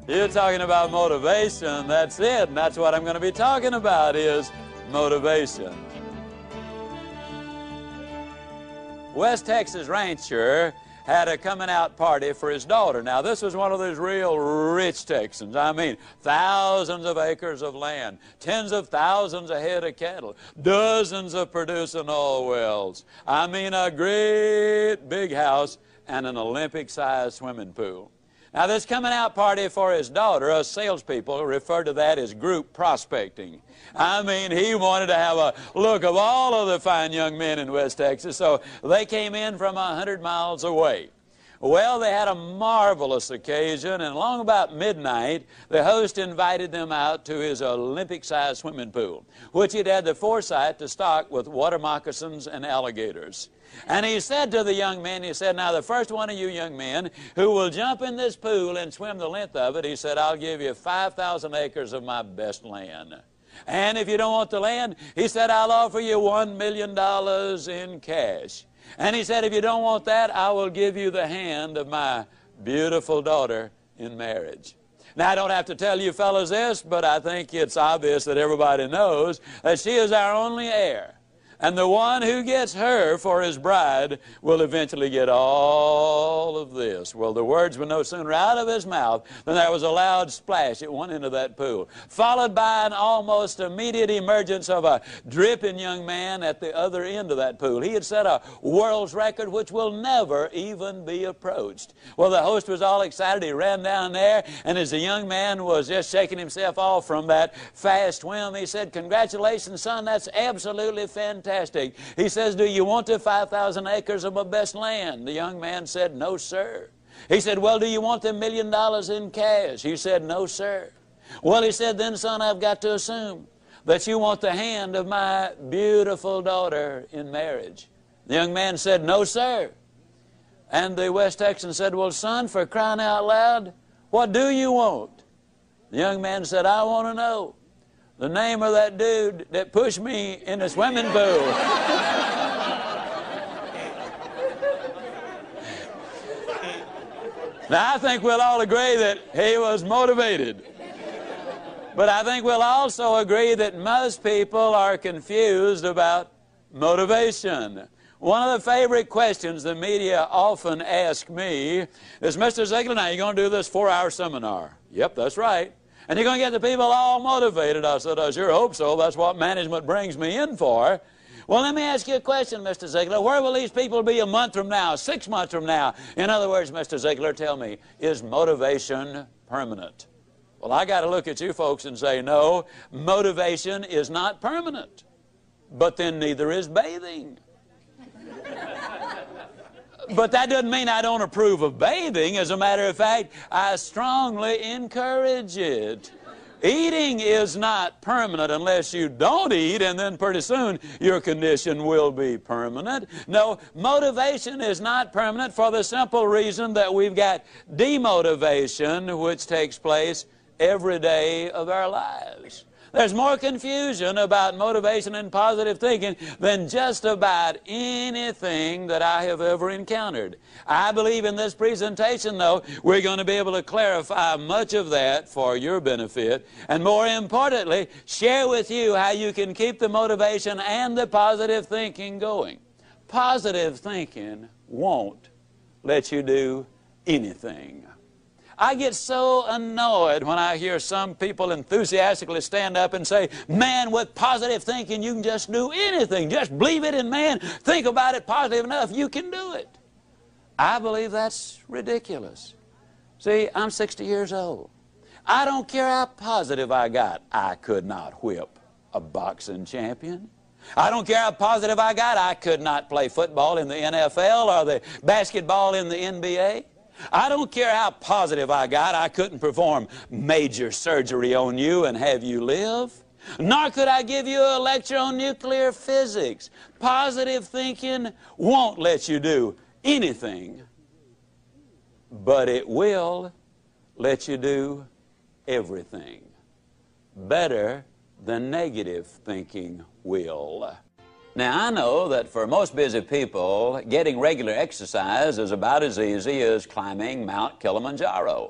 You're talking about motivation. That's it. And that's what I'm going to be talking about is motivation. West Texas rancher had a coming out party for his daughter. Now, this was one of those real rich Texans. I mean, thousands of acres of land, tens of thousands of head of cattle, dozens of producing oil wells. I mean, a great big house and an Olympic-sized swimming pool. Now, this coming out party for his daughter, us salespeople refer to that as group prospecting. I mean, he wanted to have a look of all of the fine young men in West Texas, so they came in from 100 miles away. Well, they had a marvelous occasion, and along about midnight, the host invited them out to his Olympic-sized swimming pool, which he'd had the foresight to stock with water moccasins and alligators. And he said to the young men, he said, now the first one of you young men who will jump in this pool and swim the length of it, he said, I'll give you 5,000 acres of my best land. And if you don't want the land, he said, I'll offer you $1 million in cash. And he said, if you don't want that, I will give you the hand of my beautiful daughter in marriage. Now, I don't have to tell you fellas this, but I think it's obvious that everybody knows that she is our only heir. And the one who gets her for his bride will eventually get all of this. Well, the words were no sooner out of his mouth than there was a loud splash at one end of that pool, followed by an almost immediate emergence of a dripping young man at the other end of that pool. He had set a world's record which will never even be approached. Well, the host was all excited. He ran down there, and as the young man was just shaking himself off from that fast swim, he said, congratulations, son, that's absolutely fantastic. He says, do you want the 5,000 acres of my best land? The young man said, no, sir. He said, well, do you want the $1 million in cash? He said, no, sir. Well, he said, then, son, I've got to assume that you want the hand of my beautiful daughter in marriage. The young man said, no, sir. And the West Texan said, well, son, for crying out loud, what do you want? The young man said, I want to know the name of that dude that pushed me in the swimming pool. Now, I think we'll all agree that he was motivated. But I think we'll also agree that most people are confused about motivation. One of the favorite questions the media often ask me is, Mr. Ziglar, now you're going to do this 4-hour seminar. Yep, that's right. And you're going to get the people all motivated. I said, I sure hope so. That's what management brings me in for. Well, let me ask you a question, Mr. Ziglar. Where will these people be a month from now, 6 months from now? In other words, Mr. Ziglar, tell me, is motivation permanent? Well, I got to look at you folks and say, no, motivation is not permanent. But then neither is bathing. But that doesn't mean I don't approve of bathing. As a matter of fact, I strongly encourage it. Eating is not permanent unless you don't eat, and then pretty soon your condition will be permanent. No, motivation is not permanent for the simple reason that we've got demotivation, which takes place every day of our lives. There's more confusion about motivation and positive thinking than just about anything that I have ever encountered. I believe in this presentation, though, we're going to be able to clarify much of that for your benefit, and more importantly, share with you how you can keep the motivation and the positive thinking going. Positive thinking won't let you do anything. I get so annoyed when I hear some people enthusiastically stand up and say, man, with positive thinking, you can just do anything. Just believe it, and man, think about it positive enough, you can do it. I believe that's ridiculous. See, I'm 60 years old. I don't care how positive I got. I could not whip a boxing champion. I don't care how positive I got. I could not play football in the NFL or the basketball in the NBA. I don't care how positive I got, I couldn't perform major surgery on you and have you live. Nor could I give you a lecture on nuclear physics. Positive thinking won't let you do anything, but it will let you do everything. Better than negative thinking will. Now, I know that for most busy people, getting regular exercise is about as easy as climbing Mount Kilimanjaro.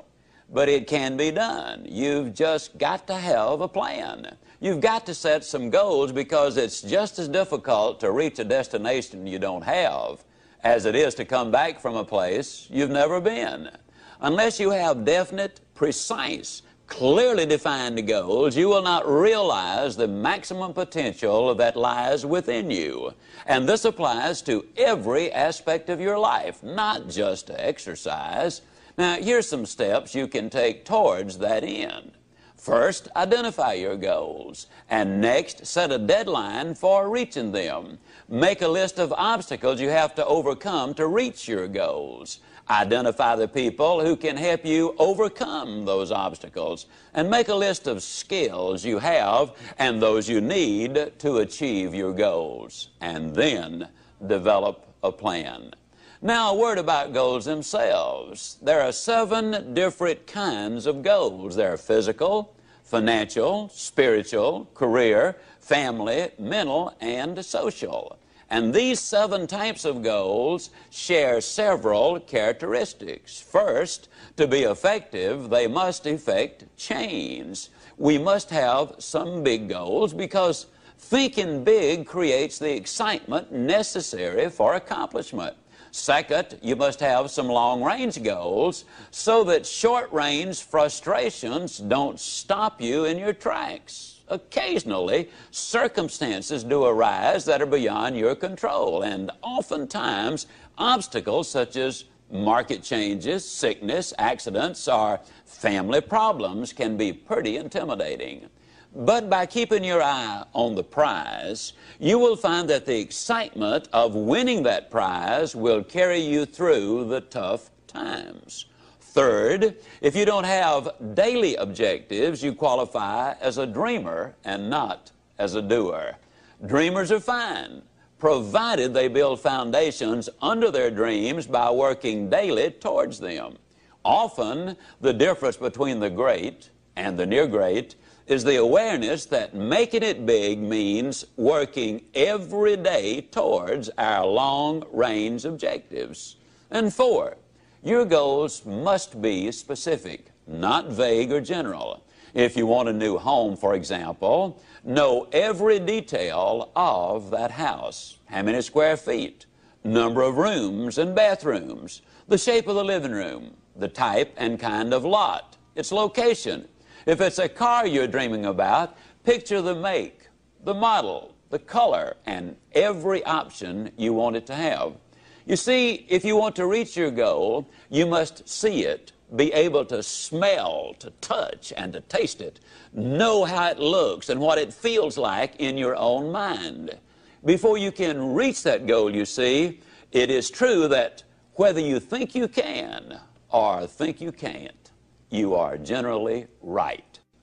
but it can be done. You've just got to have a plan. You've got to set some goals, because it's just as difficult to reach a destination you don't have as it is to come back from a place you've never been. Unless you have definite, precise, clearly defined goals, you will not realize the maximum potential that lies within you. And this applies to every aspect of your life, not just to exercise. Now, here's some steps you can take towards that end. First, identify your goals, and next, set a deadline for reaching them. Make a list of obstacles you have to overcome to reach your goals. Identify the people who can help you overcome those obstacles, and make a list of skills you have and those you need to achieve your goals, and then develop a plan. Now, a word about goals themselves. There are 7 different kinds of goals. There are physical, financial, spiritual, career, family, mental, and social. And these 7 types of goals share several characteristics. First, to be effective, they must effect change. We must have some big goals, because thinking big creates the excitement necessary for accomplishment. Second, you must have some long-range goals so that short-range frustrations don't stop you in your tracks. Occasionally, circumstances do arise that are beyond your control, and oftentimes obstacles such as market changes, sickness, accidents, or family problems can be pretty intimidating. But by keeping your eye on the prize, you will find that the excitement of winning that prize will carry you through the tough times. Third, if you don't have daily objectives, you qualify as a dreamer and not as a doer. Dreamers are fine, provided they build foundations under their dreams by working daily towards them. Often, the difference between the great and the near great is the awareness that making it big means working every day towards our long-range objectives. And 4, your goals must be specific, not vague or general. If you want a new home, for example, know every detail of that house. How many square feet, number of rooms and bathrooms, the shape of the living room, the type and kind of lot, its location. If it's a car you're dreaming about, picture the make, the model, the color, and every option you want it to have. You see, if you want to reach your goal, you must see it, be able to smell, to touch, and to taste it. Know how it looks and what it feels like in your own mind. Before you can reach that goal, you see, it is true that whether you think you can or think you can't, you are generally right.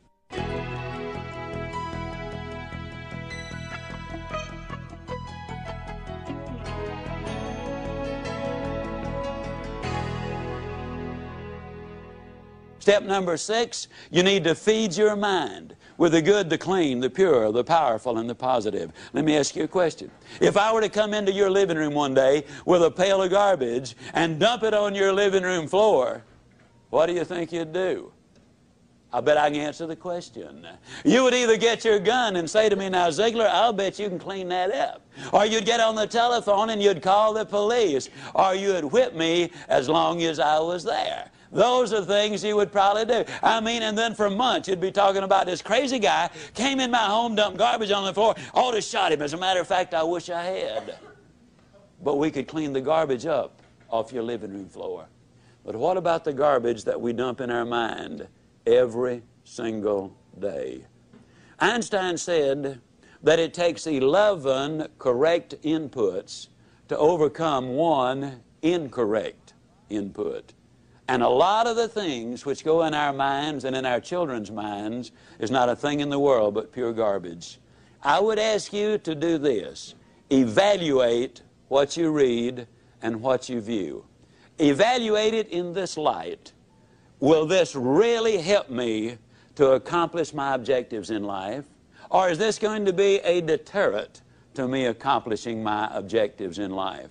Step number 6, you need to feed your mind with the good, the clean, the pure, the powerful, and the positive. Let me ask you a question. If I were to come into your living room one day with a pail of garbage and dump it on your living room floor, what do you think you'd do? I bet I can answer the question. You would either get your gun and say to me, now, Ziegler, I'll bet you can clean that up. Or you'd get on the telephone and you'd call the police. Or you'd whip me as long as I was there. Those are things you would probably do. I mean, and then for months you'd be talking about this crazy guy came in my home, dumped garbage on the floor, ought to shot him. As a matter of fact, I wish I had. But we could clean the garbage up off your living room floor. But what about the garbage that we dump in our mind every single day? Einstein said that it takes 11 correct inputs to overcome one incorrect input. And a lot of the things which go in our minds and in our children's minds is not a thing in the world but pure garbage. I would ask you to do this. Evaluate what you read and what you view. Evaluate it in this light. Will this really help me to accomplish my objectives in life? Or is this going to be a deterrent to me accomplishing my objectives in life?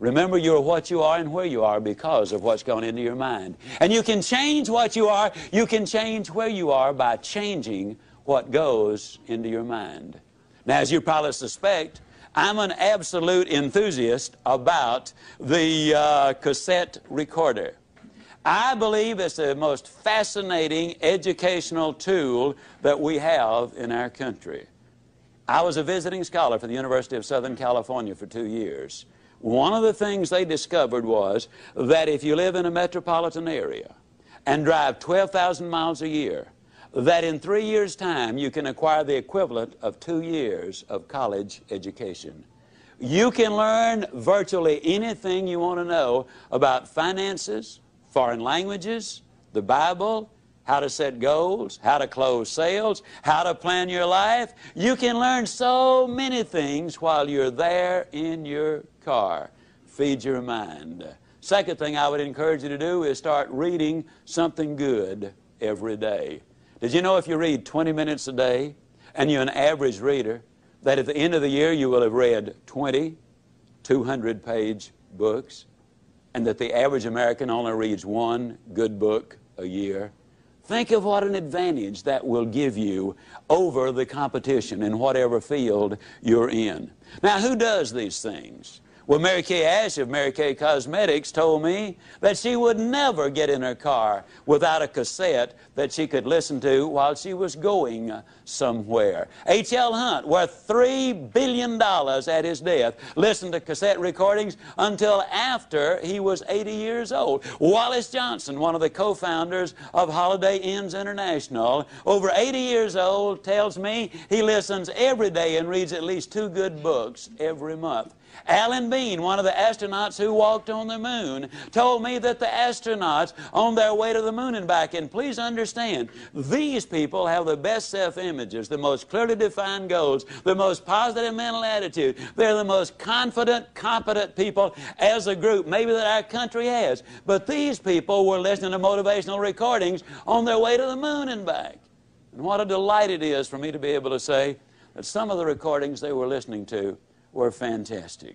Remember, you're what you are and where you are because of what's gone into your mind. And you can change what you are, you can change where you are by changing what goes into your mind. Now, as you probably suspect, I'm an absolute enthusiast about the cassette recorder. I believe it's the most fascinating educational tool that we have in our country. I was a visiting scholar for the University of Southern California for 2 years. One of the things they discovered was that if you live in a metropolitan area and drive 12,000 miles a year, that in 3 years' time you can acquire the equivalent of 2 years of college education. You can learn virtually anything you want to know about finances, foreign languages, the Bible, how to set goals, how to close sales, how to plan your life. You can learn so many things while you're there in your car. Feed your mind. Second thing I would encourage you to do is start reading something good every day. Did you know if you read 20 minutes a day and you're an average reader, that at the end of the year you will have read 20 200-page books, and that the average American only reads one good book a year? Think of what an advantage that will give you over the competition in whatever field you're in. Now, who does these things? Well, Mary Kay Ash of Mary Kay Cosmetics told me that she would never get in her car without a cassette that she could listen to while she was going somewhere. H.L. Hunt, worth $3 billion at his death, listened to cassette recordings until after he was 80 years old. Wallace Johnson, one of the co-founders of Holiday Inns International, over 80 years old, tells me he listens every day and reads at least 2 good books every month. Alan Bean, one of the astronauts who walked on the moon, told me that the astronauts on their way to the moon and back, and please understand, these people have the best self-images, the most clearly defined goals, the most positive mental attitude. They're the most confident, competent people as a group maybe that our country has. But these people were listening to motivational recordings on their way to the moon and back. And what a delight it is for me to be able to say that some of the recordings they were listening to were fantastic.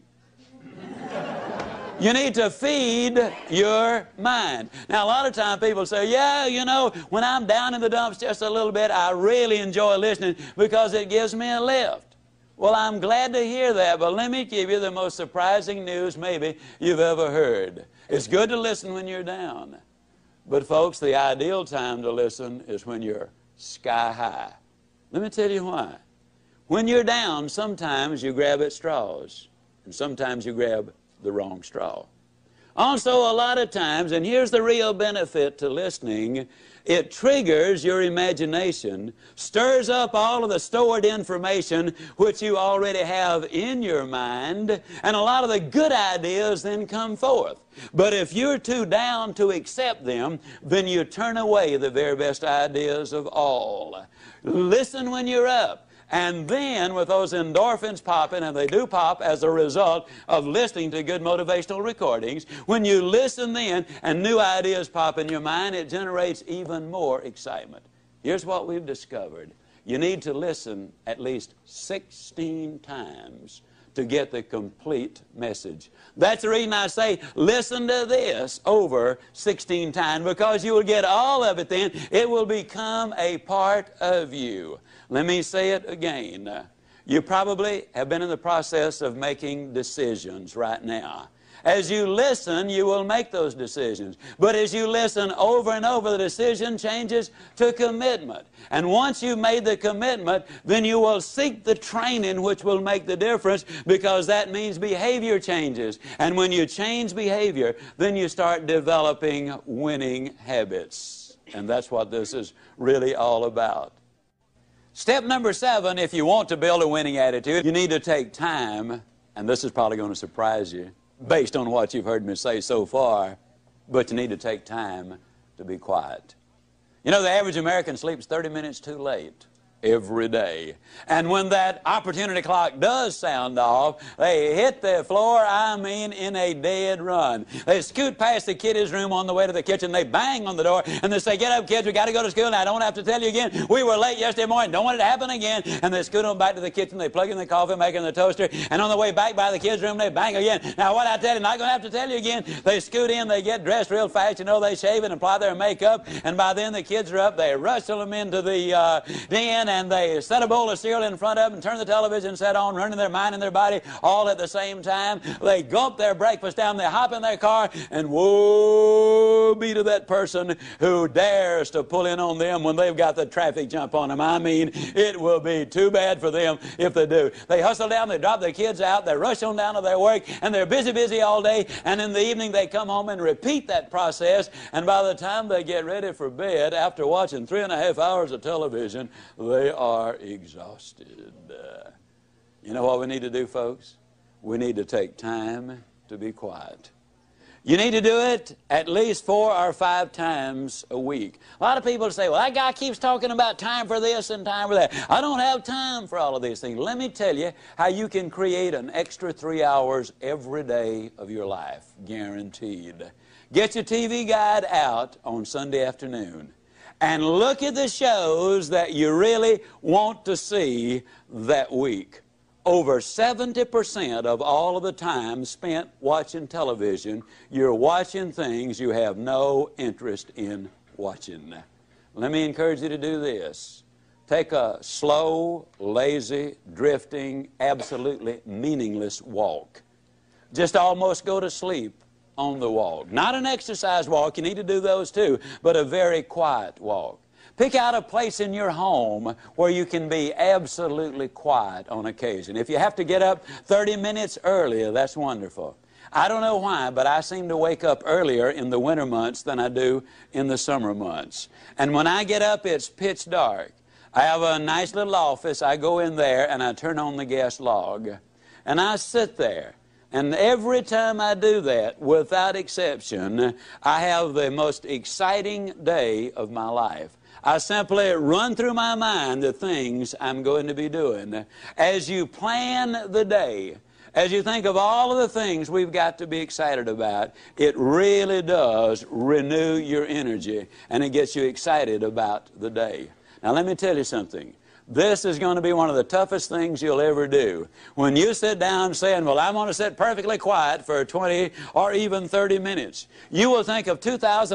You need to feed your mind. Now, a lot of times people say, yeah, you know, when I'm down in the dumps just a little bit, I really enjoy listening because it gives me a lift. Well, I'm glad to hear that, but let me give you the most surprising news maybe you've ever heard. It's good to listen when you're down. But, folks, the ideal time to listen is when you're sky high. Let me tell you why. When you're down, sometimes you grab at straws, and sometimes you grab the wrong straw. Also, a lot of times, and here's the real benefit to listening, it triggers your imagination, stirs up all of the stored information which you already have in your mind, and a lot of the good ideas then come forth. But if you're too down to accept them, then you turn away the very best ideas of all. Listen when you're up. And then with those endorphins popping, and they do pop as a result of listening to good motivational recordings, when you listen then and new ideas pop in your mind, it generates even more excitement. Here's what we've discovered. You need to listen at least 16 times to get the complete message. That's the reason I say listen to this over 16 times, because you will get all of it then. It will become a part of you. Let me say it again. You probably have been in the process of making decisions right now. As you listen, you will make those decisions. But as you listen over and over, the decision changes to commitment. And once you've made the commitment, then you will seek the training which will make the difference, because that means behavior changes. And when you change behavior, then you start developing winning habits. And that's what this is really all about. Step number 7, if you want to build a winning attitude, you need to take time, and this is probably going to surprise you, based on what you've heard me say so far, but you need to take time to be quiet. You know, the average American sleeps 30 minutes too late every day. And when that opportunity clock does sound off, they hit the floor, I mean, in a dead run. They scoot past the kiddies' room on the way to the kitchen. They bang on the door, and they say, "Get up, kids, we got to go to school. Now, I don't have to tell you again. We were late yesterday morning. Don't want it to happen again." And they scoot on back to the kitchen. They plug in the coffee maker and the toaster, and on the way back by the kids' room, they bang again. "Now, what I tell you, not going to have to tell you again." They scoot in, they get dressed real fast, you know, they shave and apply their makeup, and by then the kids are up. They rustle them into the den, and they set a bowl of cereal in front of them, turn the television set on, running their mind and their body all at the same time. They gulp their breakfast down, they hop in their car, and woe be to that person who dares to pull in on them when they've got the traffic jump on them. I mean, it will be too bad for them if they do. They hustle down, they drop their kids out, they rush on down to their work, and they're busy all day, and in the evening they come home and repeat that process, and by the time they get ready for bed, after watching 3.5 hours of television, they are exhausted. You know what we need to do, folks? We need to take time to be quiet. You need to do it at least 4 or 5 times a week. A lot of people say, "Well, that guy keeps talking about time for this and time for that. I don't have time for all of these things." Let me tell you how you can create an extra 3 hours every day of your life, guaranteed. Get your TV guide out on Sunday afternoon and look at the shows that you really want to see that week. Over 70% of all of the time spent watching television, you're watching things you have no interest in watching. Let me encourage you to do this. Take a slow, lazy, drifting, absolutely meaningless walk. Just almost go to sleep on the walk. Not an exercise walk, you need to do those too, but a very quiet walk. Pick out a place in your home where you can be absolutely quiet on occasion. If you have to get up 30 minutes earlier, that's wonderful. I don't know why, but I seem to wake up earlier in the winter months than I do in the summer months. And when I get up, it's pitch dark. I have a nice little office. I go in there and I turn on the gas log. And I sit there. And every time I do that, without exception, I have the most exciting day of my life. I simply run through my mind the things I'm going to be doing. As you plan the day, as you think of all of the things we've got to be excited about, it really does renew your energy, and it gets you excited about the day. Now, let me tell you something. This is going to be one of the toughest things you'll ever do. When you sit down saying, "Well, I'm going to sit perfectly quiet for 20 or even 30 minutes, you will think of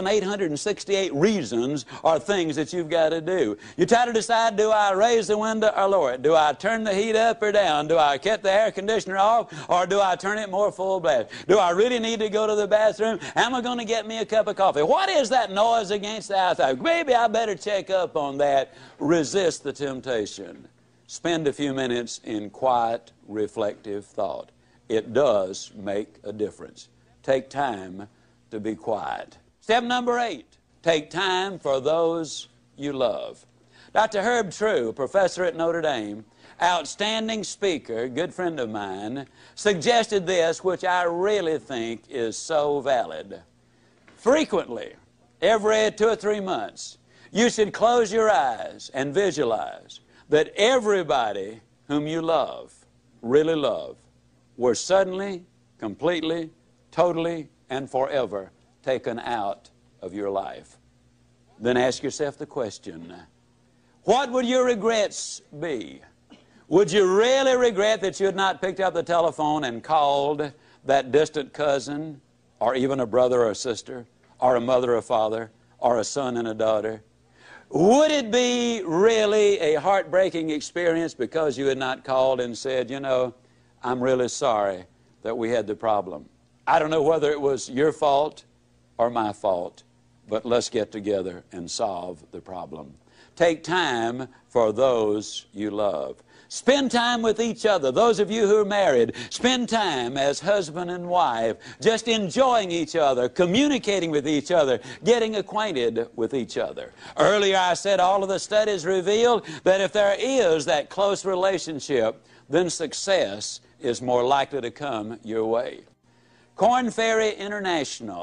2,868 reasons or things that you've got to do. You try to decide, do I raise the window or lower it? Do I turn the heat up or down? Do I cut the air conditioner off, or do I turn it more full blast? Do I really need to go to the bathroom? Am I going to get me a cup of coffee? What is that noise against the outside? Maybe I better check up on that." Resist the temptation. Spend a few minutes in quiet, reflective thought. It does make a difference. Take time to be quiet. Step number 8, take time for those you love. Dr. Herb True, professor at Notre Dame, outstanding speaker, good friend of mine, suggested this, which I really think is so valid. Frequently, every 2 or 3 months, you should close your eyes and visualize that everybody whom you love, really love, were suddenly, completely, totally, and forever taken out of your life. Then ask yourself the question, what would your regrets be? Would you really regret that you had not picked up the telephone and called that distant cousin, or even a brother or a sister, or a mother or father, or a son and a daughter? Would it be really a heartbreaking experience because you had not called and said, "You know, I'm really sorry that we had the problem. I don't know whether it was your fault or my fault, but let's get together and solve the problem." Take time for those you love. Spend time with each other. Those of you who are married, spend time as husband and wife, just enjoying each other, communicating with each other, getting acquainted with each other. Earlier I said all of the studies reveal that if there is that close relationship, then success is more likely to come your way. Korn Ferry International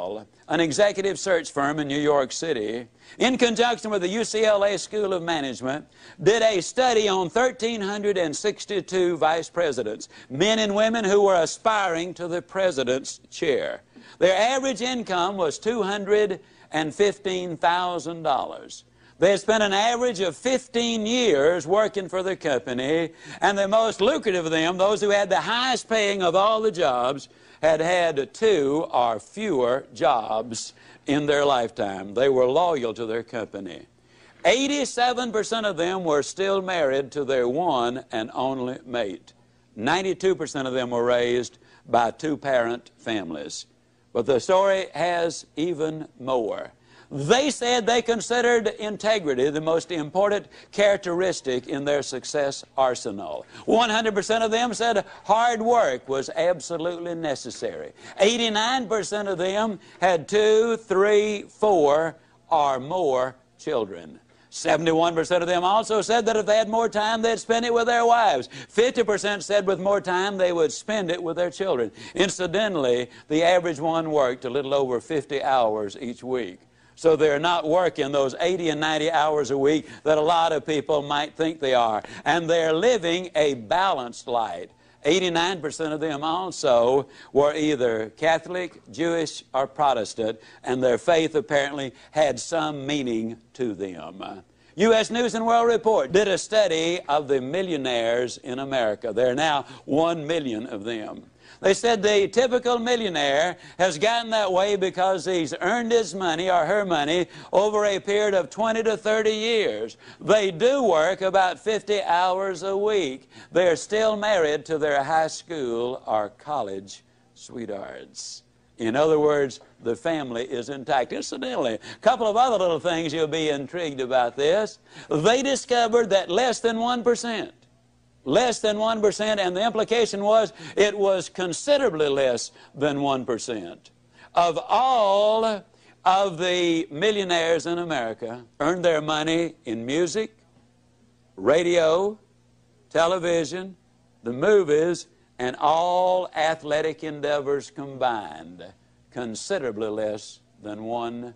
an executive search firm in New York City, in conjunction with the UCLA School of Management, did a study on 1,362 vice presidents, men and women who were aspiring to the president's chair. Their average income was $215,000. They had spent an average of 15 years working for the company, and the most lucrative of them, those who had the highest paying of all the jobs, had had 2 or fewer jobs in their lifetime. They were loyal to their company. 87% of them were still married to their one and only mate. 92% of them were raised by 2-parent families. But the story has even more. They said they considered integrity the most important characteristic in their success arsenal. 100% of them said hard work was absolutely necessary. 89% of them had 2, 3, 4, or more children. 71% of them also said that if they had more time, they'd spend it with their wives. 50% said with more time, they would spend it with their children. Incidentally, the average one worked a little over 50 hours each week. So they're not working those 80 and 90 hours a week that a lot of people might think they are. And they're living a balanced life. 89% of them also were either Catholic, Jewish, or Protestant, and their faith apparently had some meaning to them. U.S. News and World Report did a study of the millionaires in America. There are now 1 million of them. They said the typical millionaire has gotten that way because he's earned his money or her money over a period of 20 to 30 years. They do work about 50 hours a week. They're still married to their high school or college sweethearts. In other words, the family is intact. Incidentally, a couple of other little things you'll be intrigued about this. They discovered that less than 1%, and the implication was it was considerably less than 1%, of all of the millionaires in America earned their money in music, radio, television, the movies, and all athletic endeavors combined. Considerably less than 1%.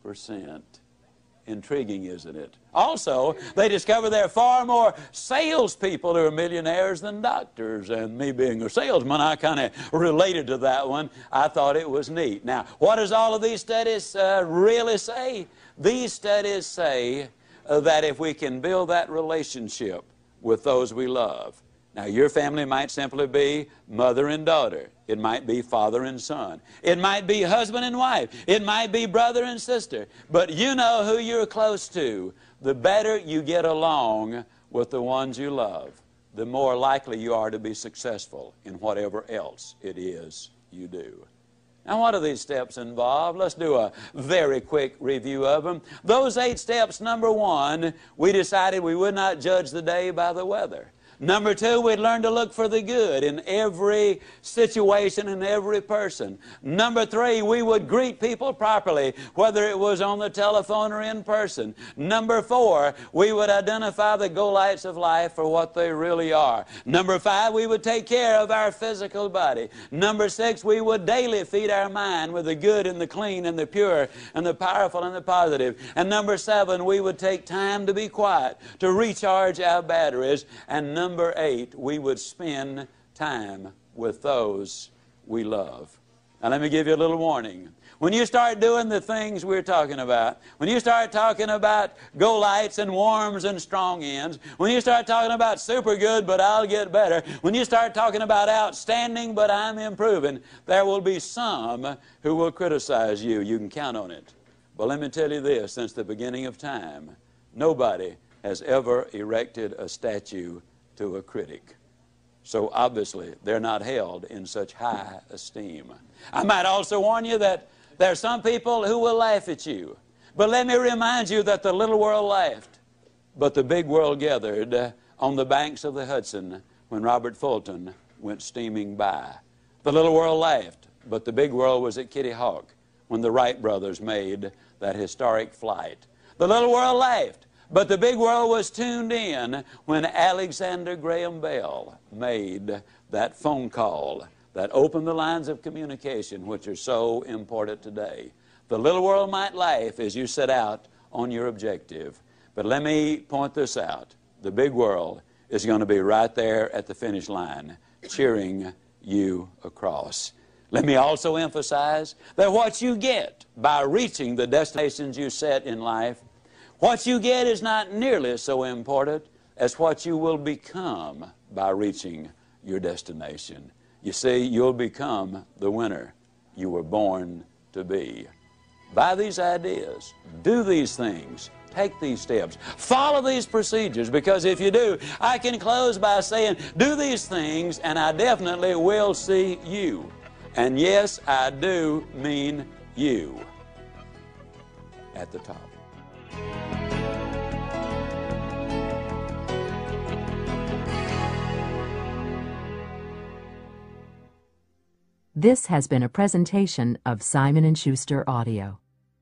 Intriguing, isn't it? Also, they discovered there are far more salespeople who are millionaires than doctors. And me being a salesman, I kind of related to that one. I thought it was neat. Now, what does all of these studies really say? These studies say that if we can build that relationship with those we love. Now, your family might simply be mother and daughter. It might be father and son. It might be husband and wife. It might be brother and sister. But you know who you're close to. The better you get along with the ones you love, the more likely you are to be successful in whatever else it is you do. Now, what do these steps involve? Let's do a very quick review of them. Those 8 steps, number 1, we decided we would not judge the day by the weather. Number 2, we'd learn to look for the good in every situation and every person. Number 3, we would greet people properly, whether it was on the telephone or in person. Number 4, we would identify the go-lights of life for what they really are. Number 5, we would take care of our physical body. Number 6, we would daily feed our mind with the good and the clean and the pure and the powerful and the positive. And number 7, we would take time to be quiet, to recharge our batteries. And number 8, we would spend time with those we love. Now let me give you a little warning. When you start doing the things we're talking about, when you start talking about go-lights and warms and strong ends, when you start talking about super good but I'll get better, when you start talking about outstanding but I'm improving, there will be some who will criticize you. You can count on it. But let me tell you this, since the beginning of time, nobody has ever erected a statue to a critic. So obviously they're not held in such high esteem. I might also warn you that there are some people who will laugh at you. But let me remind you that the little world laughed, but the big world gathered on the banks of the Hudson when Robert Fulton went steaming by. The little world laughed, but the big world was at Kitty Hawk when the Wright brothers made that historic flight. The little world laughed, but the big world was tuned in when Alexander Graham Bell made that phone call that opened the lines of communication which are so important today. The little world might laugh as you set out on your objective. But let me point this out. The big world is going to be right there at the finish line, cheering you across. Let me also emphasize that what you get by reaching the destinations you set in life, what you get is not nearly so important as what you will become by reaching your destination. You see, you'll become the winner you were born to be. Buy these ideas, do these things, take these steps, follow these procedures, because if you do, I can close by saying, do these things and I definitely will see you. And yes, I do mean you at the top. This has been a presentation of Simon & Schuster Audio.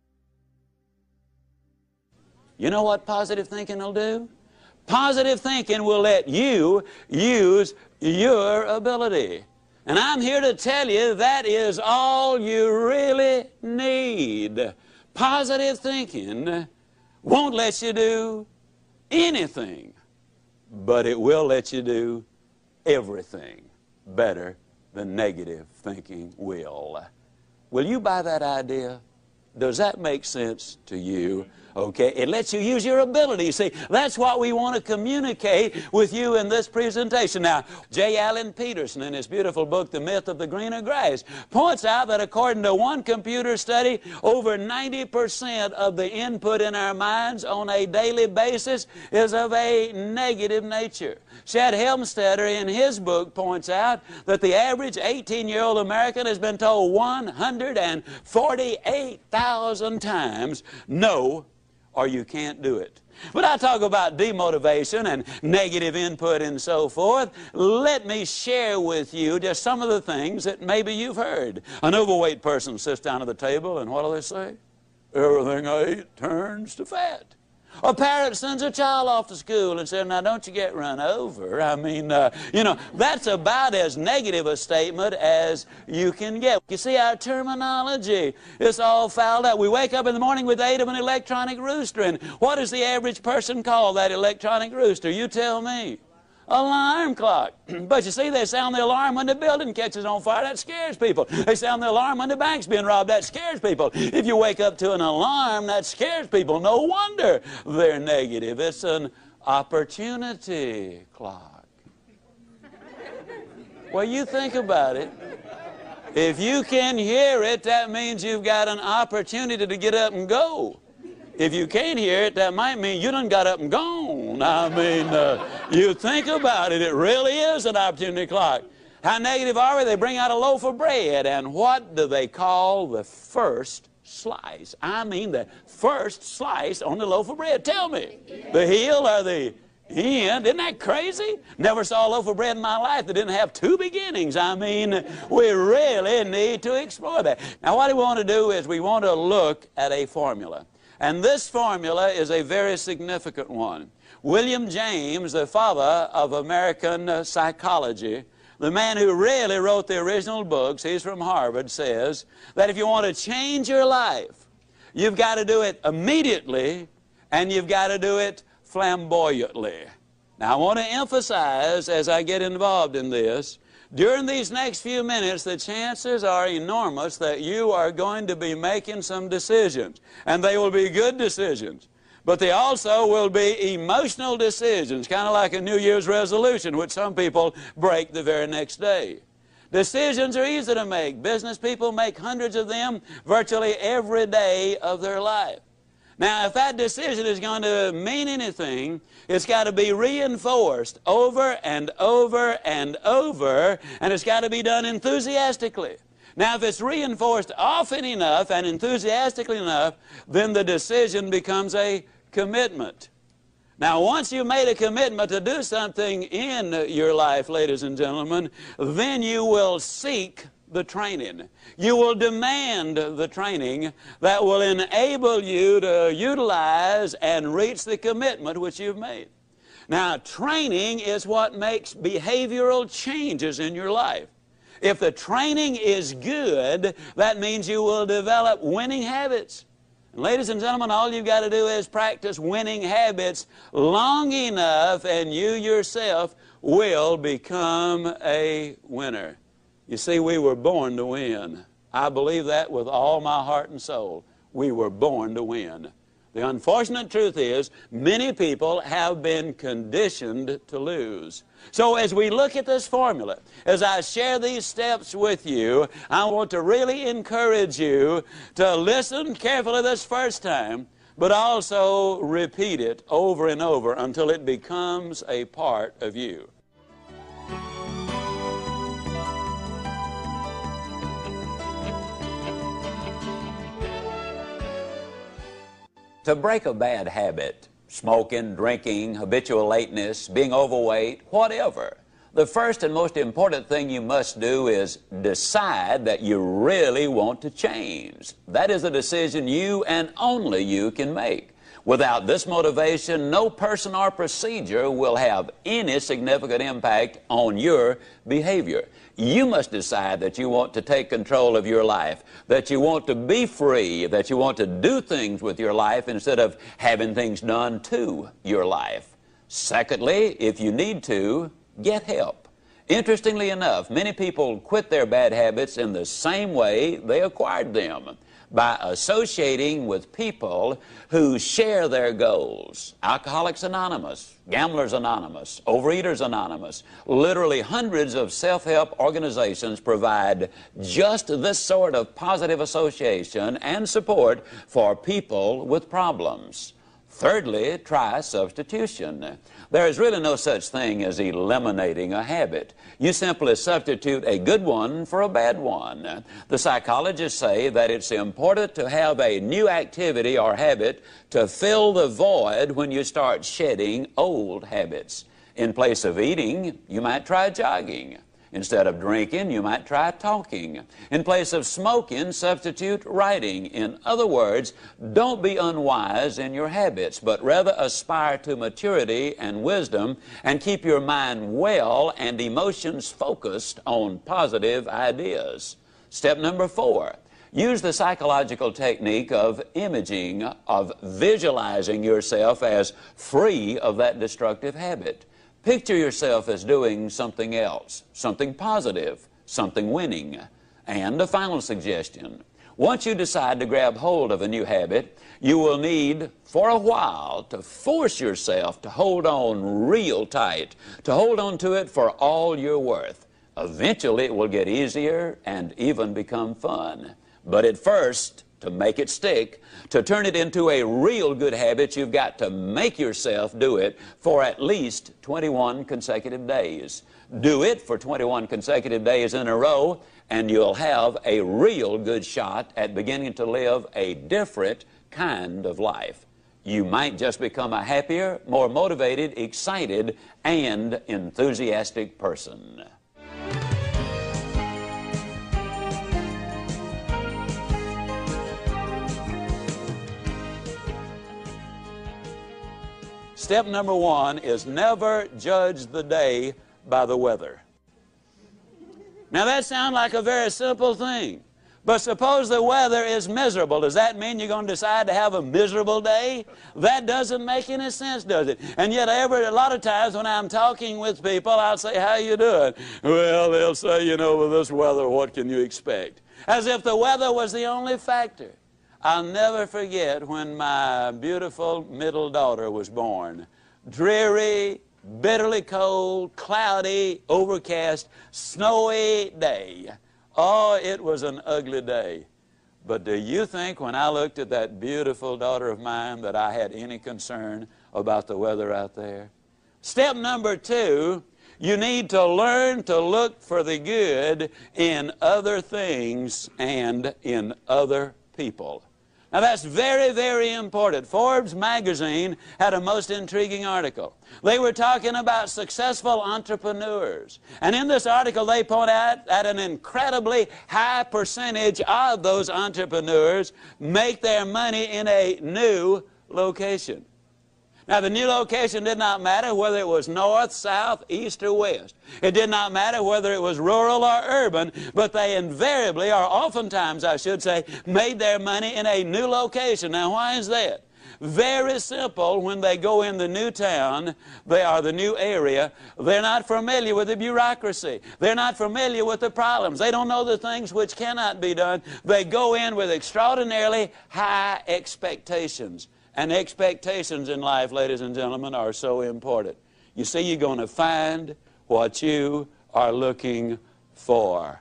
You know what positive thinking will do? Positive thinking will let you use your ability. And I'm here to tell you that is all you really need. Positive thinking won't let you do anything, but it will let you do everything better than negative thinking will. Will you buy that idea? Does that make sense to you? Okay, it lets you use your ability. See, that's what we want to communicate with you in this presentation. Now, J. Allen Peterson, in his beautiful book, The Myth of the Greener Grass, points out that according to one computer study, over 90% of the input in our minds on a daily basis is of a negative nature. Shad Helmstetter, in his book, points out that the average 18-year-old American has been told 148,000 times, no, or you can't do it. But I talk about demotivation and negative input and so forth. Let me share with you just some of the things that maybe you've heard. An overweight person sits down at the table and what do they say? Everything I eat turns to fat. A parent sends a child off to school and says, now don't you get run over. I mean, that's about as negative a statement as you can get. You see, our terminology is all fouled up. We wake up in the morning with the aid of an electronic rooster, and what does the average person call that electronic rooster? You tell me. Alarm clock. But you see, they sound the alarm when the building catches on fire. That scares people. They sound the alarm when the bank's being robbed. That scares people. If you wake up to an alarm, that scares people. No wonder they're negative. It's an opportunity clock. Well, you think about it. If you can hear it, that means you've got an opportunity to get up and go. If you can't hear it, that might mean you done got up and gone. I mean, you think about it, it really is an opportunity clock. How negative are we? They bring out a loaf of bread, and what do they call the first slice? I mean the first slice on the loaf of bread. Tell me, the heel or the end? Isn't that crazy? Never saw a loaf of bread in my life that didn't have two beginnings. I mean, we really need to explore that. Now, what we want to do is we want to look at a formula. And this formula is a very significant one. William James, the father of American psychology, the man who really wrote the original books, he's from Harvard, says that if you want to change your life, you've got to do it immediately and you've got to do it flamboyantly. Now, I want to emphasize as I get involved in this, during these next few minutes, the chances are enormous that you are going to be making some decisions. And they will be good decisions. But they also will be emotional decisions, kind of like a New Year's resolution, which some people break the very next day. Decisions are easy to make. Business people make hundreds of them virtually every day of their life. Now, if that decision is going to mean anything, it's got to be reinforced over and over and over, and it's got to be done enthusiastically. Now, if it's reinforced often enough and enthusiastically enough, then the decision becomes a commitment. Now, once you've made a commitment to do something in your life, ladies and gentlemen, then you will seek the training. You will demand the training that will enable you to utilize and reach the commitment which you've made. Now, training is what makes behavioral changes in your life. If the training is good, that means you will develop winning habits. And ladies and gentlemen, all you've got to do is practice winning habits long enough, and you yourself will become a winner. You see, we were born to win. I believe that with all my heart and soul. We were born to win. The unfortunate truth is, many people have been conditioned to lose. So as we look at this formula, as I share these steps with you, I want to really encourage you to listen carefully this first time, but also repeat it over and over until it becomes a part of you. To break a bad habit, smoking, drinking, habitual lateness, being overweight, whatever, the first and most important thing you must do is decide that you really want to change. That is a decision you and only you can make. Without this motivation, no person or procedure will have any significant impact on your behavior. You must decide that you want to take control of your life, that you want to be free, that you want to do things with your life instead of having things done to your life. Secondly, if you need to, get help. Interestingly enough, many people quit their bad habits in the same way they acquired them, by associating with people who share their goals. Alcoholics Anonymous, Gamblers Anonymous, Overeaters Anonymous, literally hundreds of self-help organizations provide just this sort of positive association and support for people with problems. Thirdly, try substitution. There is really no such thing as eliminating a habit. You simply substitute a good one for a bad one. The psychologists say that it's important to have a new activity or habit to fill the void when you start shedding old habits. In place of eating, you might try jogging. Instead of drinking, you might try talking. In place of smoking, substitute writing. In other words, don't be unwise in your habits, but rather aspire to maturity and wisdom and keep your mind well and emotions focused on positive ideas. Step number 4. Use the psychological technique of imaging, of visualizing yourself as free of that destructive habit. Picture yourself as doing something else, something positive, something winning. And a final suggestion. Once you decide to grab hold of a new habit, you will need, for a while, to force yourself to hold on real tight, to hold on to it for all you're worth. Eventually, it will get easier and even become fun. But at first, to make it stick, to turn it into a real good habit, you've got to make yourself do it for at least 21 consecutive days. Do it for 21 consecutive days in a row, and you'll have a real good shot at beginning to live a different kind of life. You might just become a happier, more motivated, excited, and enthusiastic person. Step number 1 is never judge the day by the weather. Now that sounds like a very simple thing, but suppose the weather is miserable. Does that mean you're going to decide to have a miserable day? That doesn't make any sense, does it? And yet a lot of times when I'm talking with people, I'll say, "How you doing?" Well, they'll say, "You know, with this weather, what can you expect?" As if the weather was the only factor. I'll never forget when my beautiful middle daughter was born. Dreary, bitterly cold, cloudy, overcast, snowy day. Oh, it was an ugly day. But do you think when I looked at that beautiful daughter of mine that I had any concern about the weather out there? Step number 2, you need to learn to look for the good in other things and in other people. Now that's very, very important. Forbes magazine had a most intriguing article. They were talking about successful entrepreneurs. And in this article they point out that an incredibly high percentage of those entrepreneurs make their money in a new location. Now, the new location did not matter whether it was north, south, east, or west. It did not matter whether it was rural or urban, but they invariably, or oftentimes, I should say, made their money in a new location. Now, why is that? Very simple. When they go in the new town, they are the new area, they're not familiar with the bureaucracy. They're not familiar with the problems. They don't know the things which cannot be done. They go in with extraordinarily high expectations. And expectations in life, ladies and gentlemen, are so important. You see, you're going to find what you are looking for.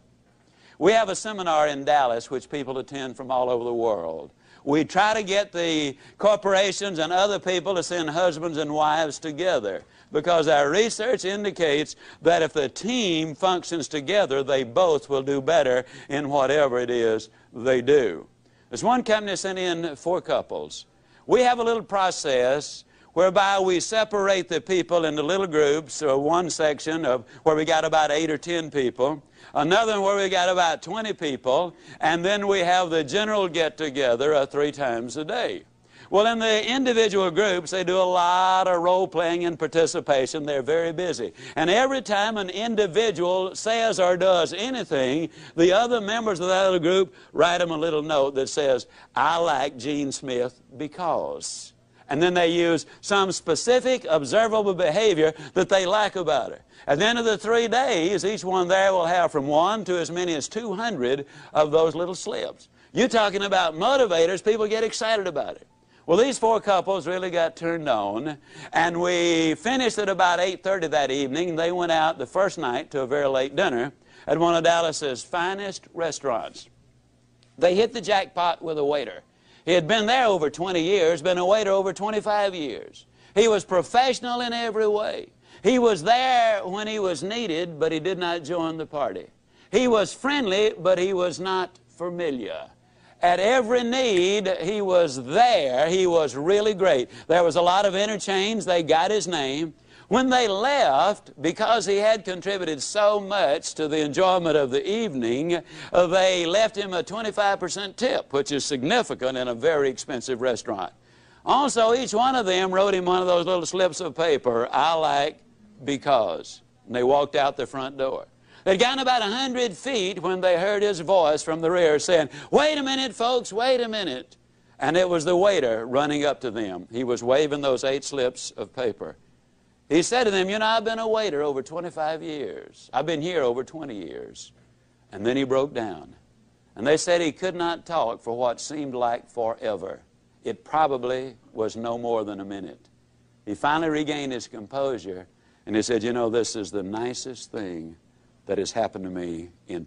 We have a seminar in Dallas which people attend from all over the world. We try to get the corporations and other people to send husbands and wives together, because our research indicates that if the team functions together, they both will do better in whatever it is they do. There's one company sent in 4 couples. We have a little process whereby we separate the people into little groups, or one section of where we got about 8 or 10 people, another one where we got about 20 people, and then we have the general get-together 3 times a day. Well, in the individual groups, they do a lot of role-playing and participation. They're very busy. And every time an individual says or does anything, the other members of that other group write them a little note that says, "I like Jean Smith because." And then they use some specific observable behavior that they like about her. At the end of the 3 days, each one there will have from 1 to as many as 200 of those little slips. You're talking about motivators. People get excited about it. Well, these 4 couples really got turned on, and we finished at about 8:30 that evening. They went out the first night to a very late dinner at one of Dallas's finest restaurants. They hit the jackpot with a waiter. He had been there over 20 years, been a waiter over 25 years. He was professional in every way. He was there when he was needed, but he did not join the party. He was friendly, but he was not familiar. At every need, he was there. He was really great. There was a lot of interchange. They got his name. When they left, because he had contributed so much to the enjoyment of the evening, they left him a 25% tip, which is significant in a very expensive restaurant. Also, each one of them wrote him one of those little slips of paper, "I like because." And they walked out the front door. They'd gotten about 100 feet when they heard his voice from the rear saying, "Wait a minute, folks, wait a minute." And it was the waiter running up to them. He was waving those 8 slips of paper. He said to them, "You know, I've been a waiter over 25 years. I've been here over 20 years. And then he broke down. And they said he could not talk for what seemed like forever. It probably was no more than a minute. He finally regained his composure, and he said, "You know, this is the nicest thing that has happened to me in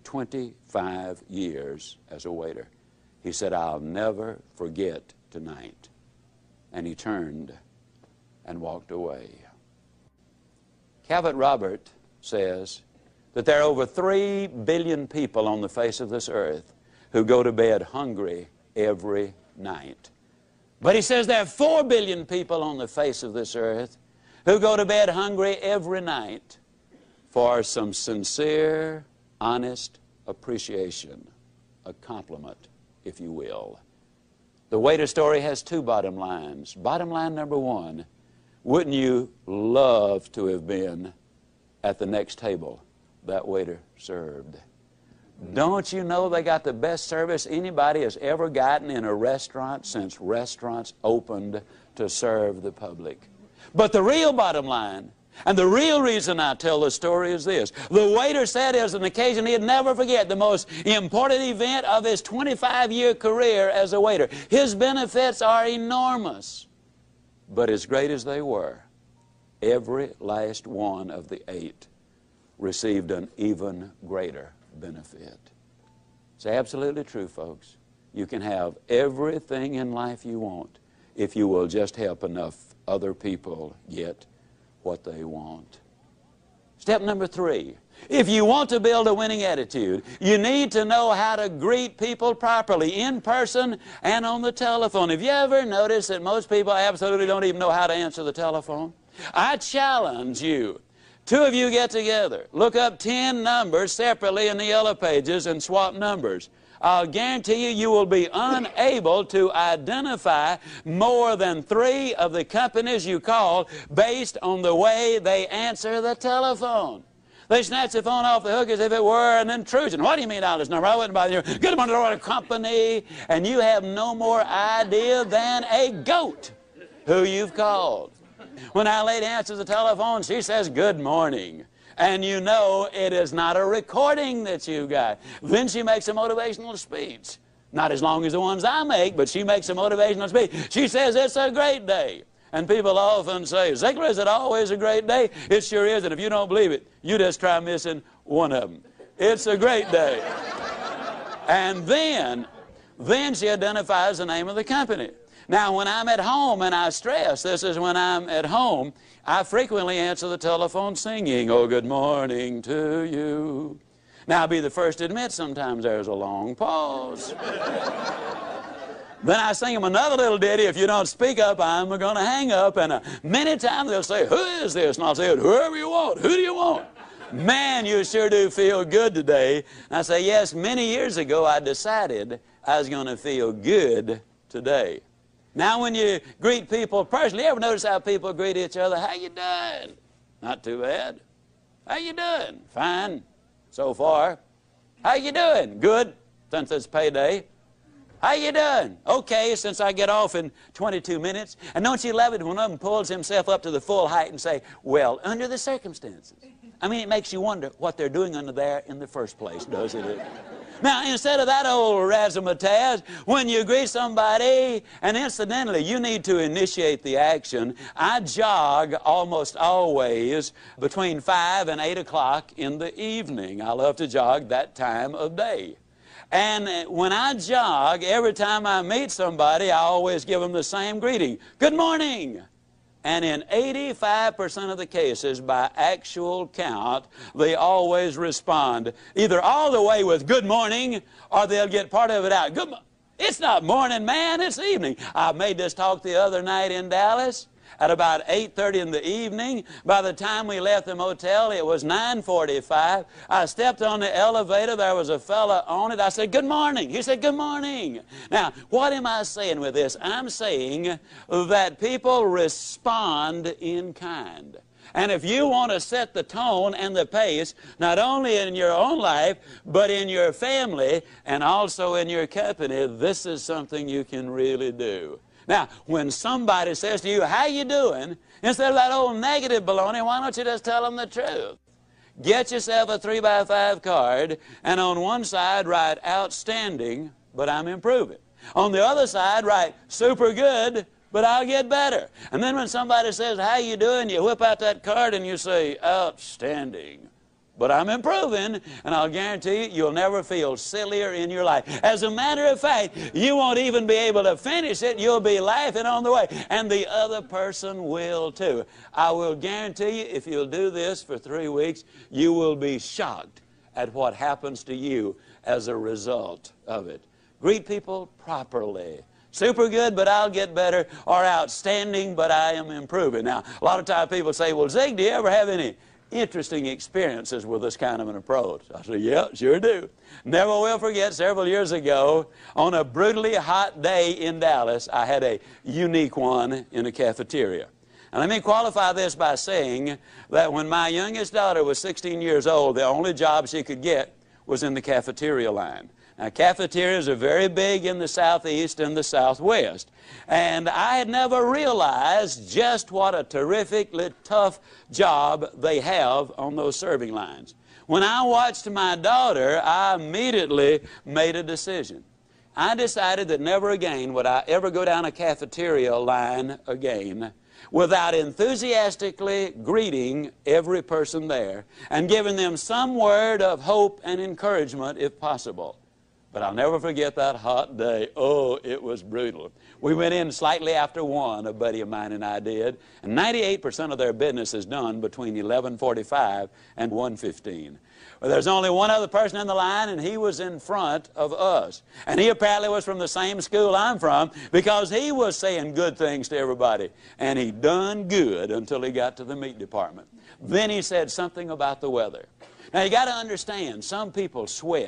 25 years as a waiter." He said, "I'll never forget tonight." And he turned and walked away. Calvert Robert says that there are over 3 billion people on the face of this earth who go to bed hungry every night. But he says there are 4 billion people on the face of this earth who go to bed hungry every night for some sincere, honest appreciation, a compliment, if you will. The waiter story has 2 bottom lines. Bottom line number 1, wouldn't you love to have been at the next table that waiter served? Don't you know they got the best service anybody has ever gotten in a restaurant since restaurants opened to serve the public? But the real bottom line, and the real reason I tell the story, is this. The waiter said it was an occasion he'd never forget, the most important event of his 25-year career as a waiter. His benefits are enormous. But as great as they were, every last one of the 8 received an even greater benefit. It's absolutely true, folks. You can have everything in life you want if you will just help enough other people get what they want. Step number 3. If you want to build a winning attitude, you need to know how to greet people properly, in person and on the telephone. Have you ever noticed that most people absolutely don't even know how to answer the telephone? I challenge you. 2 of you get together. Look up 10 numbers separately in the yellow pages and swap numbers. I'll guarantee you, you will be unable to identify more than 3 of the companies you call based on the way they answer the telephone. They snatch the phone off the hook as if it were an intrusion. What do you mean, dial this number? I wouldn't bother you. Good morning, Lord Company. And you have no more idea than a goat who you've called. When our lady answers the telephone, she says, good morning. And you know it is not a recording that you got. Then she makes a motivational speech. Not as long as the ones I make, but she makes a motivational speech. She says, it's a great day. And people often say, Ziegler, is it always a great day? It sure is, and if you don't believe it, you just try missing one of them. It's a great day. And then she identifies the name of the company. Now, when I'm at home, and I stress, this is when I'm at home, I frequently answer the telephone singing, oh, good morning to you. Now, I'll be the first to admit sometimes there's a long pause. Then I sing them another little ditty, if you don't speak up, I'm going to hang up. And many times they'll say, who is this? And I'll say, whoever you want. Who do you want? Man, you sure do feel good today. And I say, yes, many years ago I decided I was going to feel good today. Now when you greet people personally, you ever notice how people greet each other? How you doing? Not too bad. How you doing? Fine, so far. How you doing? Good, since it's payday. How you doing? Okay, since I get off in 22 minutes. And don't you love it when one of them pulls himself up to the full height and say, well, under the circumstances. I mean, it makes you wonder what they're doing under there in the first place, doesn't it? Now, instead of that old razzmatazz, when you greet somebody, and incidentally, you need to initiate the action, I jog almost always between 5 and 8 o'clock in the evening. I love to jog that time of day. And when I jog, every time I meet somebody, I always give them the same greeting. Good morning. And in 85% of the cases, by actual count, they always respond either all the way with good morning, or they'll get part of it out. It's not morning, man, it's evening. I made this talk the other night in Dallas at about 8:30 in the evening. By the time we left the motel, it was 9:45. I stepped on the elevator. There was a fella on it. I said, good morning. He said, good morning. Now, what am I saying with this? I'm saying that people respond in kind. And if you want to set the tone and the pace, not only in your own life, but in your family and also in your company, this is something you can really do. Now, when somebody says to you, how you doing? Instead of that old negative baloney, why don't you just tell them the truth? Get yourself a 3x5 card, and on one side write outstanding, but I'm improving. On the other side write super good, but I'll get better. And then when somebody says, how you doing? You whip out that card and you say, outstanding. But I'm improving, and I'll guarantee you, you'll never feel sillier in your life. As a matter of fact, you won't even be able to finish it. You'll be laughing on the way, and the other person will too. I will guarantee you, if you'll do this for 3 weeks, you will be shocked at what happens to you as a result of it. Greet people properly. Super good, but I'll get better, or outstanding, but I am improving. Now, a lot of times people say, well, Zig, do you ever have any interesting experiences with this kind of an approach? I said, yeah, sure do. Never will forget, several years ago, on a brutally hot day in Dallas, I had a unique one in a cafeteria. And let me qualify this by saying that when my youngest daughter was 16 years old, the only job she could get was in the cafeteria line. Now, cafeterias are very big in the Southeast and the Southwest. And I had never realized just what a terrifically tough job they have on those serving lines. When I watched my daughter, I immediately made a decision. I decided that never again would I ever go down a cafeteria line again without enthusiastically greeting every person there and giving them some word of hope and encouragement if possible. But I'll never forget that hot day. Oh, it was brutal. We went in slightly after 1, a buddy of mine and I did, and 98% of their business is done between 11:45 and 1:15. Well, there's only one other person in the line, and he was in front of us. And he apparently was from the same school I'm from, because he was saying good things to everybody. And he done good until he got to the meat department. Then he said something about the weather. Now, you got to understand, some people sweat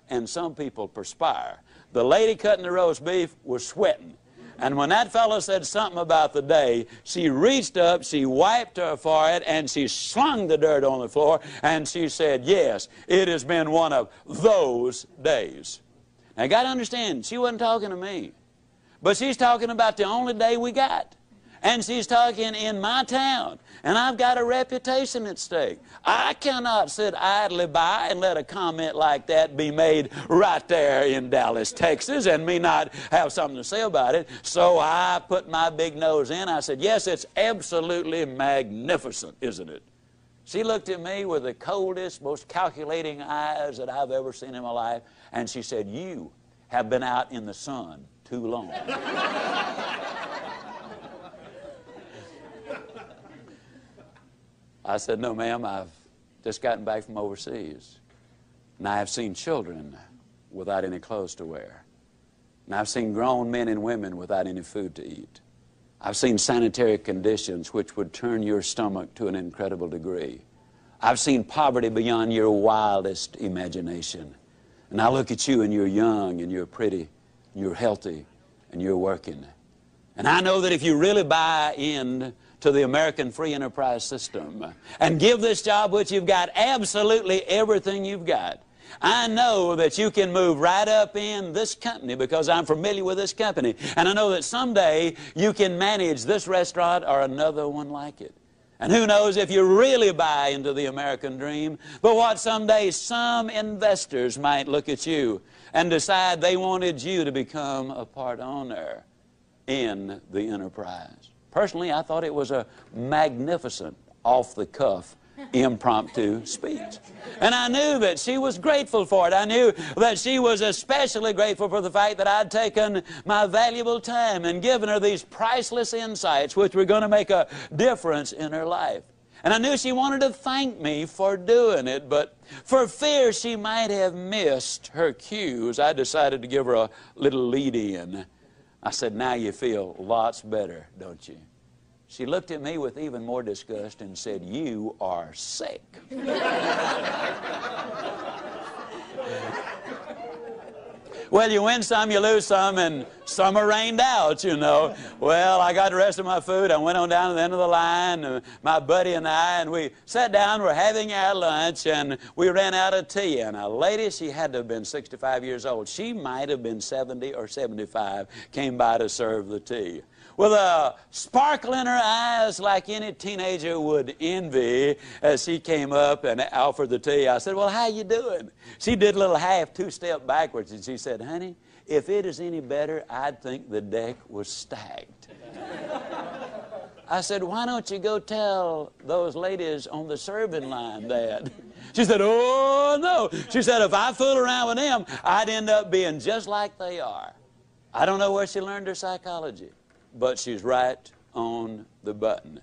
and some people perspire. The lady cutting the roast beef was sweating. And when that fellow said something about the day, she reached up, she wiped her forehead, and she slung the dirt on the floor, and she said, yes, it has been one of those days. Now, you got to understand, she wasn't talking to me. But she's talking about the only day we got. And she's talking in my town. And I've got a reputation at stake. I cannot sit idly by and let a comment like that be made right there in Dallas, Texas, and me not have something to say about it. So I put my big nose in. I said, yes, it's absolutely magnificent, isn't it? She looked at me with the coldest, most calculating eyes that I've ever seen in my life. And she said, you have been out in the sun too long. I said, no, ma'am, I've just gotten back from overseas. And I have seen children without any clothes to wear. And I've seen grown men and women without any food to eat. I've seen sanitary conditions which would turn your stomach to an incredible degree. I've seen poverty beyond your wildest imagination. And I look at you and you're young and you're pretty and you're healthy and you're working. And I know that if you really buy in to the American free enterprise system and give this job which you've got absolutely everything you've got, I know that you can move right up in this company because I'm familiar with this company. And I know that someday you can manage this restaurant or another one like it. And who knows if you really buy into the American dream, but what someday some investors might look at you and decide they wanted you to become a part owner in the enterprise. Personally, I thought it was a magnificent, off-the-cuff, impromptu speech. And I knew that she was grateful for it. I knew that she was especially grateful for the fact that I'd taken my valuable time and given her these priceless insights which were going to make a difference in her life. And I knew she wanted to thank me for doing it, but for fear she might have missed her cues, I decided to give her a little lead-in. I said, now you feel lots better, don't you? She looked at me with even more disgust and said, you are sick. Well, you win some, you lose some, and some are rained out, you know. Well, I got the rest of my food. I went on down to the end of the line, my buddy and I, and we sat down, we're having our lunch, and we ran out of tea. And a lady, she had to have been 65 years old. She might have been 70 or 75, came by to serve the tea. With a sparkle in her eyes like any teenager would envy, as she came up and offered the tea, I said, well, how you doing? She did a little half two-step backwards, and she said, honey, if it is any better, I'd think the deck was stacked. I said, why don't you go tell those ladies on the serving line that? She said, oh, no. She said, if I fool around with them, I'd end up being just like they are. I don't know where she learned her psychology, but she's right on the button.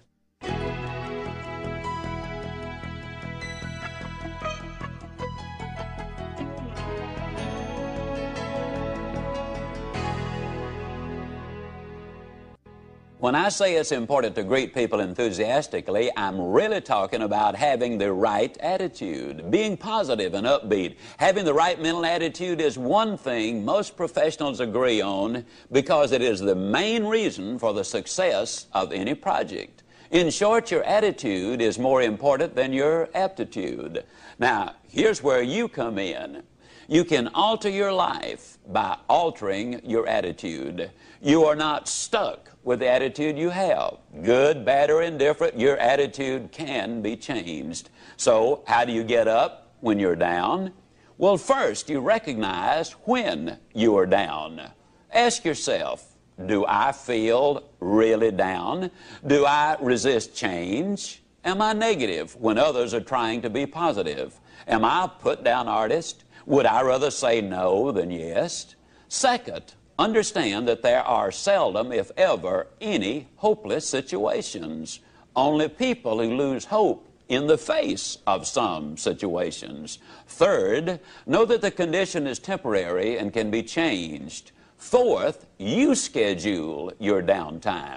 When I say it's important to greet people enthusiastically, I'm really talking about having the right attitude, being positive and upbeat. Having the right mental attitude is one thing most professionals agree on because it is the main reason for the success of any project. In short, your attitude is more important than your aptitude. Now, here's where you come in. You can alter your life by altering your attitude. You are not stuck with the attitude you have. Good, bad, or indifferent, your attitude can be changed. So, how do you get up when you're down? Well, first, you recognize when you are down. Ask yourself, do I feel really down? Do I resist change? Am I negative when others are trying to be positive? Am I a put-down artist? Would I rather say no than yes? Second, understand that there are seldom, if ever, any hopeless situations. Only people who lose hope in the face of some situations. Third, know that the condition is temporary and can be changed. Fourth, you schedule your downtime.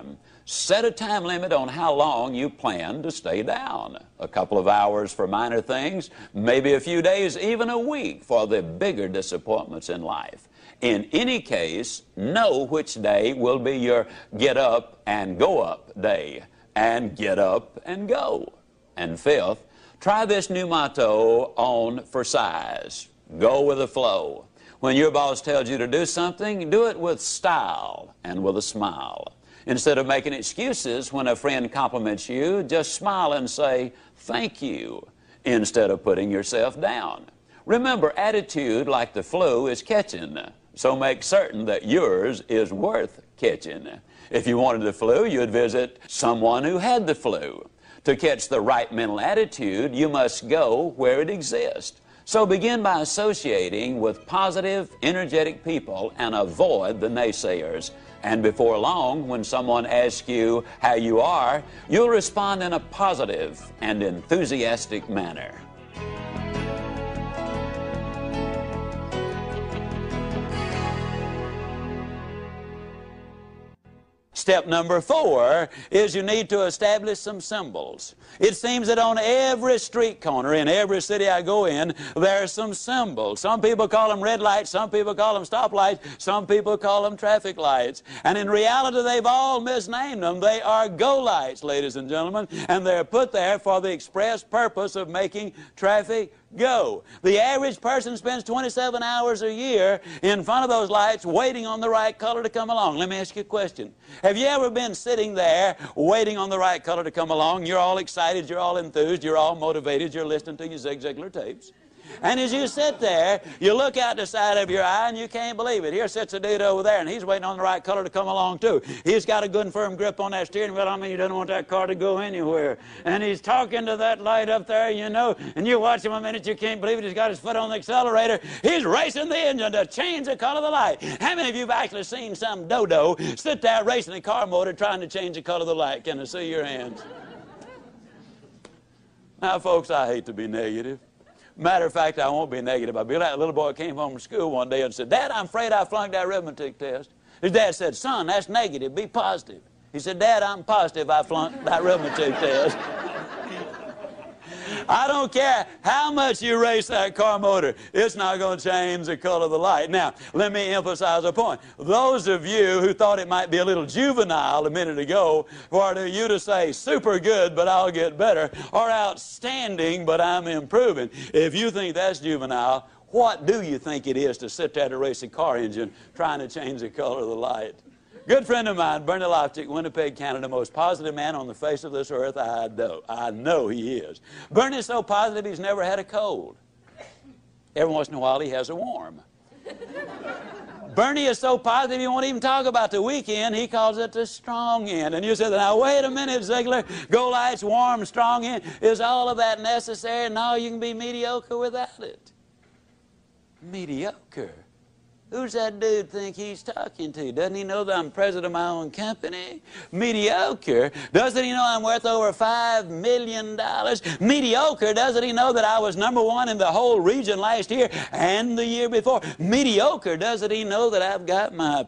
Set a time limit on how long you plan to stay down. A couple of hours for minor things, maybe a few days, even a week for the bigger disappointments in life. In any case, know which day will be your get up and go up day, and get up and go. And fifth, try this new motto on for size. Go with the flow. When your boss tells you to do something, do it with style and with a smile. Instead of making excuses when a friend compliments you, just smile and say, thank you, instead of putting yourself down. Remember, attitude, like the flu, is catching, so make certain that yours is worth catching. If you wanted the flu, you'd visit someone who had the flu. To catch the right mental attitude, you must go where it exists. So begin by associating with positive, energetic people and avoid the naysayers. And before long, when someone asks you how you are, you'll respond in a positive and enthusiastic manner. Step number 4 is you need to establish some symbols. It seems that on every street corner in every city I go in, there are some symbols. Some people call them red lights, some people call them stoplights, some people call them traffic lights. And in reality, they've all misnamed them. They are go lights, ladies and gentlemen, and they're put there for the express purpose of making traffic go. The average person spends 27 hours a year in front of those lights waiting on the right color to come along. Let me ask you a question. Have you ever been sitting there waiting on the right color to come along? You're all excited, you're all enthused, you're all motivated, you're listening to your Zig Ziglar tapes. And as you sit there, you look out the side of your eye and you can't believe it. Here sits a dude over there and he's waiting on the right color to come along too. He's got a good and firm grip on that steering wheel. I mean, he doesn't want that car to go anywhere. And he's talking to that light up there, you know, and you watch him a minute, you can't believe it. He's got his foot on the accelerator. He's racing the engine to change the color of the light. How many of you have actually seen some dodo sit there racing a car motor trying to change the color of the light? Can I see your hands? Now, folks, I hate to be negative. Matter of fact, I won't be negative. I'll be like a little boy came home from school one day and said, Dad, I'm afraid I flunked that arithmetic test. His dad said, son, that's negative. Be positive. He said, Dad, I'm positive I flunked that arithmetic test. I don't care how much you race that car motor, it's not going to change the color of the light. Now, let me emphasize a point. Those of you who thought it might be a little juvenile a minute ago for you to say super good, but I'll get better, or outstanding, but I'm improving, if you think that's juvenile, what do you think it is to sit there at a racing car engine trying to change the color of the light? Good friend of mine, Bernie Loftic, Winnipeg, Canada, most positive man on the face of this earth. I know he is. Bernie's so positive he's never had a cold. Every once in a while he has a warm. Bernie is so positive he won't even talk about the weekend. He calls it the strong end. And you said, now wait a minute, Ziegler. Go lights, warm, strong end. Is all of that necessary? No, you can be mediocre without it. Mediocre? Who's that dude think he's talking to? Doesn't he know that I'm president of my own company? Mediocre? Doesn't he know I'm worth over $5 million? Mediocre? Doesn't he know that I was #1 in the whole region last year and the year before? Mediocre? Doesn't he know that I've got my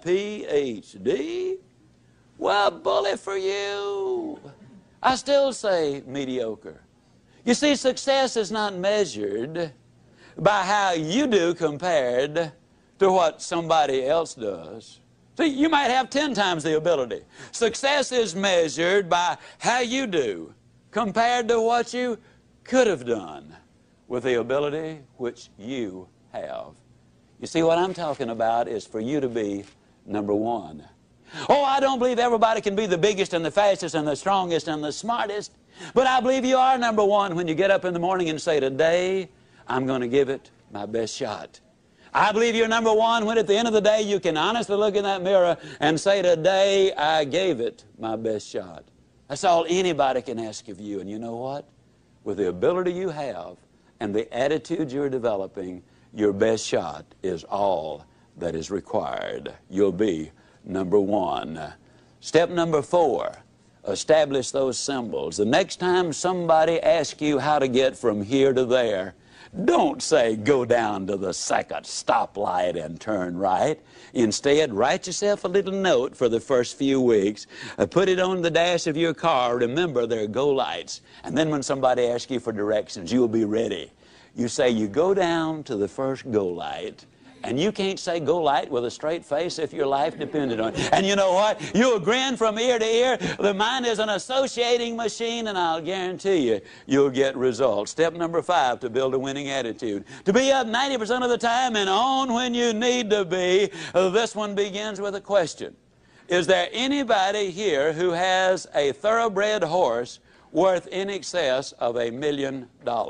PhD? Well, bully for you. I still say mediocre. You see, success is not measured by how you do compared to what somebody else does. See, you might have 10 times the ability. Success is measured by how you do compared to what you could have done with the ability which you have. You see, what I'm talking about is for you to be #1. Oh, I don't believe everybody can be the biggest and the fastest and the strongest and the smartest, but I believe you are #1 when you get up in the morning and say, today, I'm going to give it my best shot. I believe you're #1 when at the end of the day you can honestly look in that mirror and say, today I gave it my best shot. That's all anybody can ask of you. And you know what? With the ability you have and the attitude you're developing, your best shot is all that is required. You'll be #1. Step number 4, establish those symbols. The next time somebody asks you how to get from here to there, Don't say go down to the second stoplight and turn right. Instead, write yourself a little note for the first few weeks. Put it on the dash of your car. Remember, there are go lights. And then when somebody asks you for directions, you'll be ready. You say you go down to the first go light. And you can't say go light with a straight face if your life depended on it. And you know what? You'll grin from ear to ear. The mind is an associating machine, and I'll guarantee you, you'll get results. Step number 5 to build a winning attitude. To be up 90% of the time and on when you need to be. This one begins with a question. Is there anybody here who has a thoroughbred horse worth in excess of $1 million?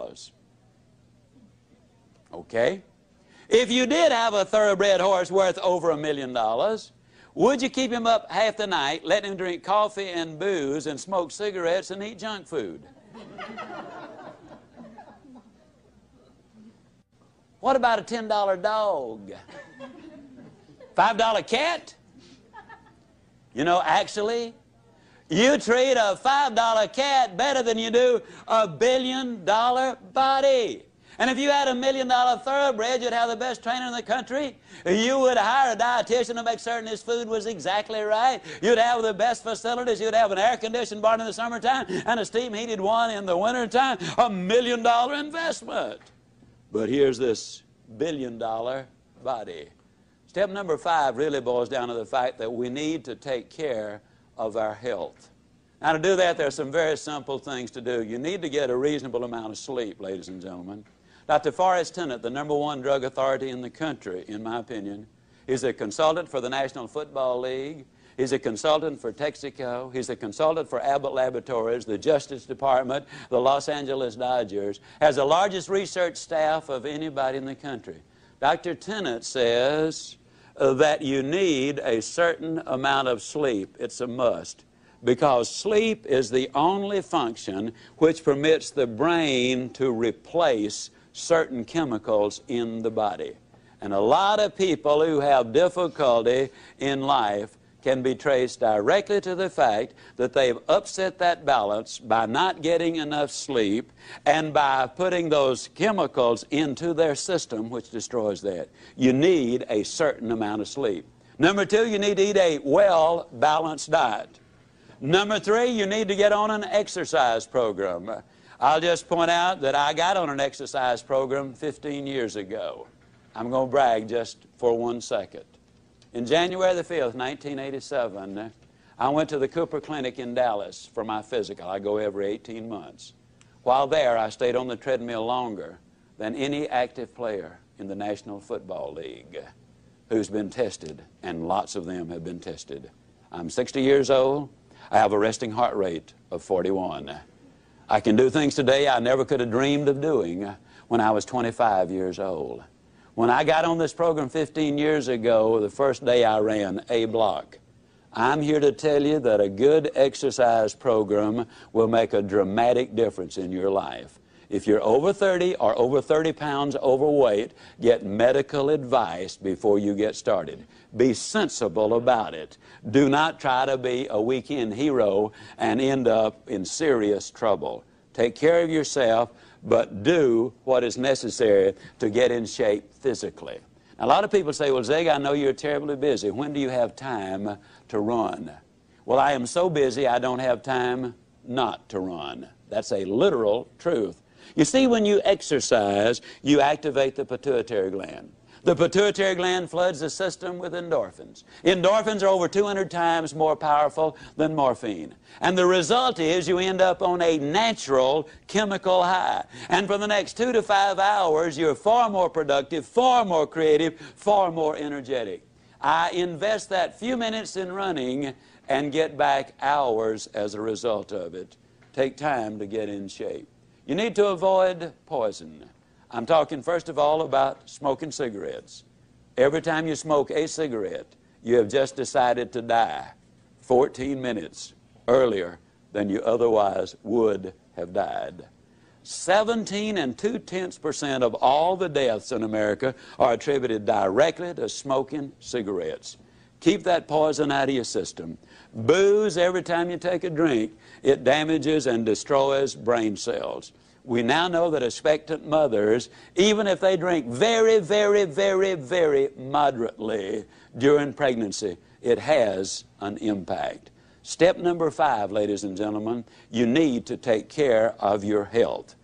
Okay? If you did have a thoroughbred horse worth over $1 million, would you keep him up half the night, let him drink coffee and booze and smoke cigarettes and eat junk food? What about a $10 dog? $5 cat? You know, actually, you treat a $5 cat better than you do a $1 billion body. And if you had a $1 million thoroughbred, you'd have the best trainer in the country. You would hire a dietitian to make certain his food was exactly right. You'd have the best facilities. You'd have an air-conditioned barn in the summertime and a steam-heated one in the wintertime. $1 million investment. But here's this $1 billion body. Step number 5 really boils down to the fact that we need to take care of our health. Now, to do that, there are some very simple things to do. You need to get a reasonable amount of sleep, ladies and gentlemen. Dr. Forrest Tennant, the #1 drug authority in the country, in my opinion, is a consultant for the National Football League. He's a consultant for Texaco. He's a consultant for Abbott Laboratories, the Justice Department, the Los Angeles Dodgers. Has the largest research staff of anybody in the country. Dr. Tennant says that you need a certain amount of sleep. It's a must. Because sleep is the only function which permits the brain to replace certain chemicals in the body. And a lot of people who have difficulty in life can be traced directly to the fact that they've upset that balance by not getting enough sleep and by putting those chemicals into their system, which destroys that. You need a certain amount of sleep. Number 2, you need to eat a well-balanced diet. Number 3, you need to get on an exercise program. I'll just point out that I got on an exercise program 15 years ago. I'm going to brag just for 1 second. In January the 5th, 1987, I went to the Cooper Clinic in Dallas for my physical. I go every 18 months. While there, I stayed on the treadmill longer than any active player in the National Football League who's been tested, and lots of them have been tested. I'm 60 years old. I have a resting heart rate of 41. I can do things today I never could have dreamed of doing when I was 25 years old. When I got on this program 15 years ago, the first day I ran a block. I'm here to tell you that a good exercise program will make a dramatic difference in your life. If you're over 30 or over 30 pounds overweight, get medical advice before you get started. Be sensible about it. Do not try to be a weekend hero and end up in serious trouble. Take care of yourself, but do what is necessary to get in shape physically. Now, a lot of people say, well, Zig, I know you're terribly busy. When do you have time to run? Well, I am so busy I don't have time not to run. That's a literal truth. You see, when you exercise, you activate the pituitary gland. The pituitary gland floods the system with endorphins. Endorphins are over 200 times more powerful than morphine. And the result is you end up on a natural chemical high. And for the next 2 to 5 hours, you're far more productive, far more creative, far more energetic. I invest that few minutes in running and get back hours as a result of it. Take time to get in shape. You need to avoid poison. I'm talking first of all about smoking cigarettes. Every time you smoke a cigarette, you have just decided to die 14 minutes earlier than you otherwise would have died. 17.2% of all the deaths in America are attributed directly to smoking cigarettes. Keep that poison out of your system. Booze, every time you take a drink, it damages and destroys brain cells. We now know that expectant mothers, even if they drink very, very, very, very moderately during pregnancy, it has an impact. Step number 5, ladies and gentlemen, you need to take care of your health.